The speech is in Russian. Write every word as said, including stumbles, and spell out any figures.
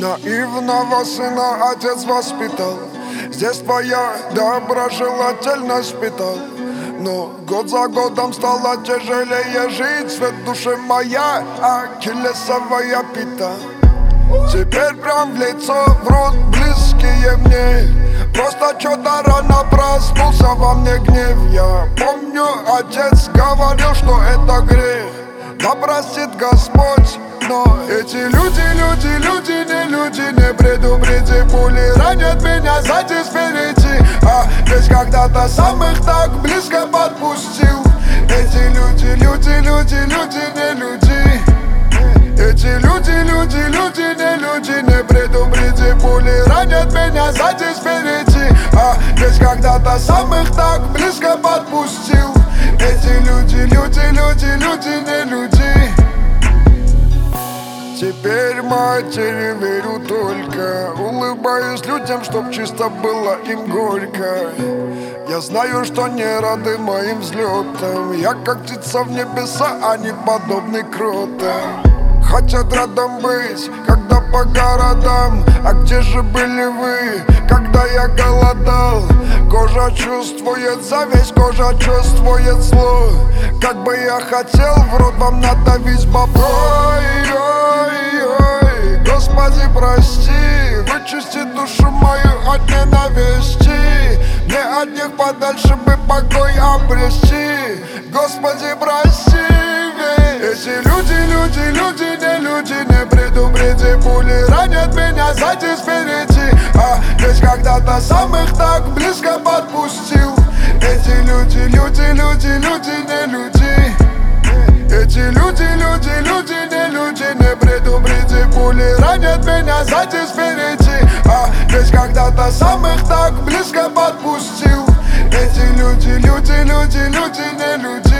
Наивного сына отец воспитал, здесь твоя доброжелательность питал. Но год за годом стало тяжелее жить, свет в душе моя, ахиллесовая пята. Теперь прям в лицо врут близкие мне, просто что-то рано проснулся во мне гнев. Я помню, отец говорил, что это грех, да простит Господь. Но эти люди, люди, люди, не люди, не предупреди. Пули ранят меня сзади, спереди, а ведь когда-то сам их так близко подпустил. Эти люди, люди, люди, люди, не люди. Эти люди, люди, люди, не люди, не предупреди. Пули ранят меня сзади, спереди, а ведь когда-то сам их так близко подпустил. Эти люди, люди, люди, люди, не люди. Теперь матери верю только, улыбаюсь людям, чтоб чисто было им горько. Я знаю, что не рады моим взлетам, я как птица в небеса, они подобны кротам. Хотят рядом быть, когда по городам, а где же были вы, когда я голодал? Кожа чувствует зависть, кожа чувствует зло. Как бы я хотел в рот вам надавить бабло. Ой-ой-ой, Господи, прости, вычисти душу мою от ненависти. Мне от них подальше бы покой обрести. Господи, прости. Эти люди, люди, люди, не люди, не предупреди. Пули ранят меня сзади, спереди, а ведь когда-то сам их так близко подпустил. Эти люди, люди, люди, люди, не люди. Эти люди, люди, люди, не люди, не предупреди. Пули ранят меня сзади, спереди, а ведь когда-то сам их так близко подпустил. Эти люди, люди, люди, люди, не люди.